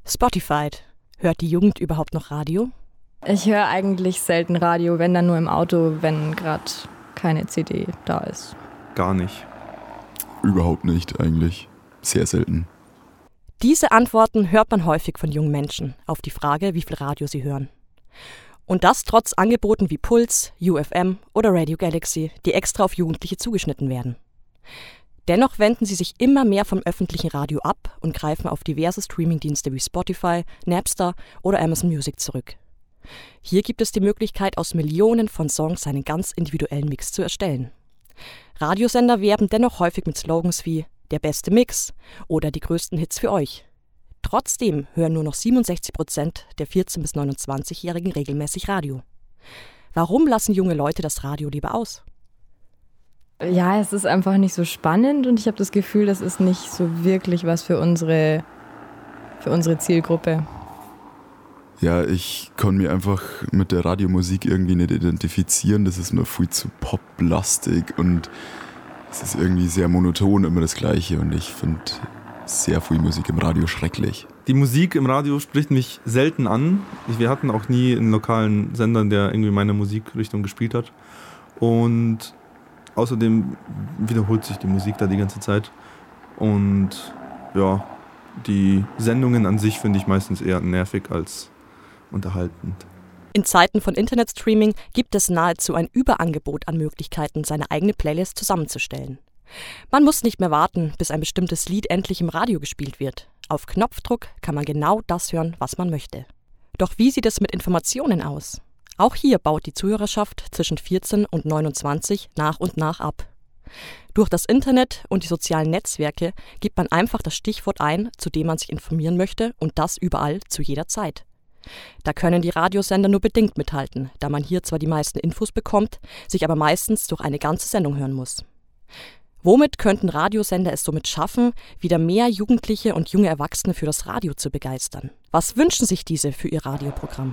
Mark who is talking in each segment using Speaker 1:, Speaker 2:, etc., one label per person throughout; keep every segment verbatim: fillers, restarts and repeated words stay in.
Speaker 1: Spotified. Hört die Jugend überhaupt noch Radio?
Speaker 2: Ich höre eigentlich selten Radio, wenn dann nur im Auto, wenn gerade keine C D da ist.
Speaker 3: Gar nicht.
Speaker 4: Überhaupt nicht eigentlich. Sehr selten.
Speaker 1: Diese Antworten hört man häufig von jungen Menschen auf die Frage, wie viel Radio sie hören. Und das trotz Angeboten wie Puls, U F M oder Radio Galaxy, die extra auf Jugendliche zugeschnitten werden. Dennoch wenden sie sich immer mehr vom öffentlichen Radio ab und greifen auf diverse Streamingdienste wie Spotify, Napster oder Amazon Music zurück. Hier gibt es die Möglichkeit, aus Millionen von Songs einen ganz individuellen Mix zu erstellen. Radiosender werben dennoch häufig mit Slogans wie „Der beste Mix“ oder „Die größten Hits für euch“. Trotzdem hören nur noch siebenundsechzig Prozent der vierzehn- bis neunundzwanzigjährigen regelmäßig Radio. Warum lassen junge Leute das Radio lieber aus?
Speaker 2: Ja, es ist einfach nicht so spannend und ich habe das Gefühl, das ist nicht so wirklich was für unsere, für unsere Zielgruppe.
Speaker 4: Ja, ich kann mich einfach mit der Radiomusik irgendwie nicht identifizieren. Das ist mir viel zu poplastig und es ist irgendwie sehr monoton, immer das Gleiche. Und ich finde sehr viel Musik im Radio schrecklich.
Speaker 3: Die Musik im Radio spricht mich selten an. Wir hatten auch nie einen lokalen Sender, der irgendwie meine Musikrichtung gespielt hat. Und außerdem wiederholt sich die Musik da die ganze Zeit. Und ja, die Sendungen an sich finde ich meistens eher nervig als unterhaltend.
Speaker 1: In Zeiten von Internetstreaming gibt es nahezu ein Überangebot an Möglichkeiten, seine eigene Playlist zusammenzustellen. Man muss nicht mehr warten, bis ein bestimmtes Lied endlich im Radio gespielt wird. Auf Knopfdruck kann man genau das hören, was man möchte. Doch wie sieht es mit Informationen aus? Auch hier baut die Zuhörerschaft zwischen vierzehn und neunundzwanzig nach und nach ab. Durch das Internet und die sozialen Netzwerke gibt man einfach das Stichwort ein, zu dem man sich informieren möchte, und das überall zu jeder Zeit. Da können die Radiosender nur bedingt mithalten, da man hier zwar die meisten Infos bekommt, sich aber meistens durch eine ganze Sendung hören muss. Womit könnten Radiosender es somit schaffen, wieder mehr Jugendliche und junge Erwachsene für das Radio zu begeistern? Was wünschen sich diese für ihr Radioprogramm?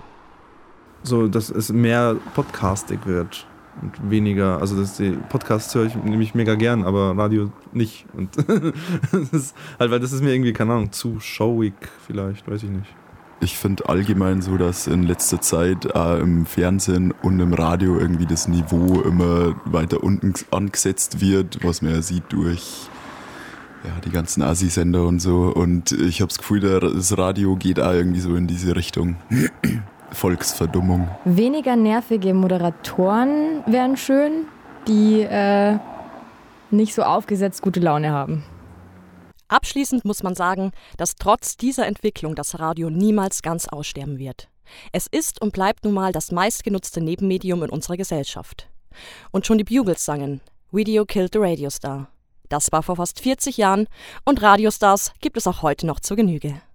Speaker 3: So, dass es mehr podcastig wird und weniger, also das, die Podcasts höre ich nämlich mega gern, aber Radio nicht. Und das ist halt, weil das ist mir irgendwie, keine Ahnung, zu showig vielleicht, weiß ich nicht.
Speaker 4: Ich finde allgemein so, dass in letzter Zeit äh, im Fernsehen und im Radio irgendwie das Niveau immer weiter unten angesetzt wird, was man ja sieht durch ja, die ganzen Assi-Sender und so. Und ich habe das Gefühl, das Radio geht auch irgendwie so in diese Richtung. Volksverdummung.
Speaker 2: Weniger nervige Moderatoren wären schön, die äh, nicht so aufgesetzt gute Laune haben.
Speaker 1: Abschließend muss man sagen, dass trotz dieser Entwicklung das Radio niemals ganz aussterben wird. Es ist und bleibt nun mal das meistgenutzte Nebenmedium in unserer Gesellschaft. Und schon die Bugles sangen „Video killed the Radio Star". Das war vor fast vierzig Jahren und Radiostars gibt es auch heute noch zur Genüge.